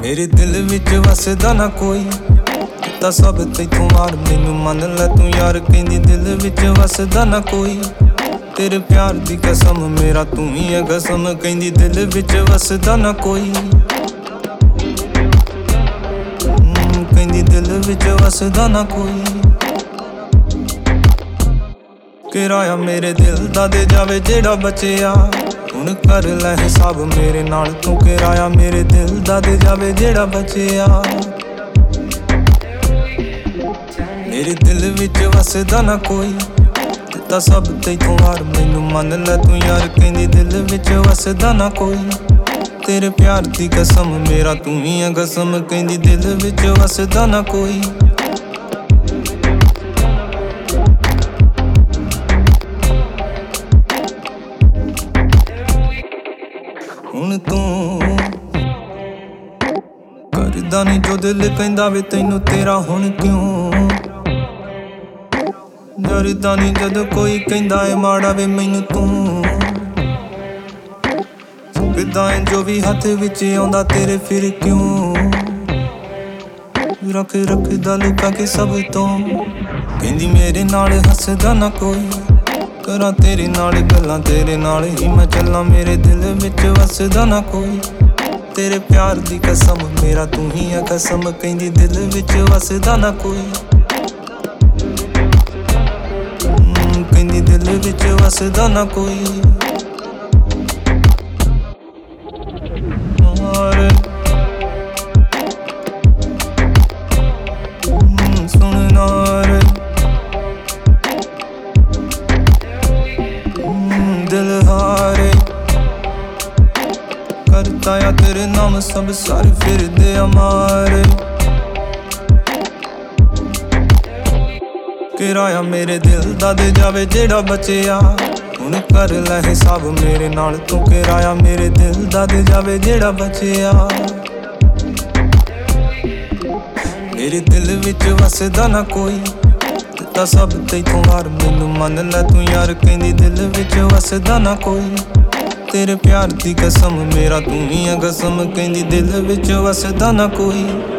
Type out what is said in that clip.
मेरे दिल विच वसदा ना कोई, ता सब तैथों मार मैनू मन लै तू यार। कहंदी दिल विच वसदा ना कोई, तेरे प्यार दी कसम मेरा तू ही है कसम। कहंदी दिल विच वसदा ना कोई, कहंदी दिल विच वसदा ना कोई। किराया मेरे दिल दा दे जावे जेड़ा बचिया, हुण कर लै हिसाब मेरे नाल तू। किराया मेरे दिल दा दे जावे जेड़ा बचिया, मेरे दिल विच वसदा ना कोई, ता सब तैथों हार मैनू मन लै तू यार। कहंदी दिल विच वसदा ना कोई, तेरे प्यार दी कसम मेरा तू ही है कसम। कहंदी दिल विच वसदा ना कोई, हुण तू करदा नहीं जो दिल कहंदा वे तैनू तेरा हुण क्यों। डरदा नहीं जद कोई कहंदा है माड़ा वे मैनू तू। चुकदा है जो भी हथ विच आउंदा तेरे फिर क्यों। रखदा लुका के सब तो, कहंदी मेरे नाल हसदा ना कोई, करा तेरे नाल गल्लां तेरे नाल ही मैं चलां। मेरे दिल विच वसदा ना कोई, तेरे प्यार दी कसम मेरा तू ही है कसम। कहंदी दिल विच वसदा ना कोई, कहंदी दिल विच वसदा ना कोई। सुन नार दिल हारे, करता या तेरे नाम सब सारे फिर दे हमारे। किराया मेरे दिल दा दे जावे जेड़ा बचिया, हुण कर लै हिसाब मेरे नाल तू। किराया मेरे दिल दा दे जावे जेड़ा बचिया, मेरे दिल विच वसदा ना कोई, ता सब तैथों हार मैनू मन लै तू यार। कहंदी दिल विच वसदा ना कोई, तेरे प्यार दी कसम मेरा तू ही है कसम। कहंदी दिल विच वसदा ना कोई।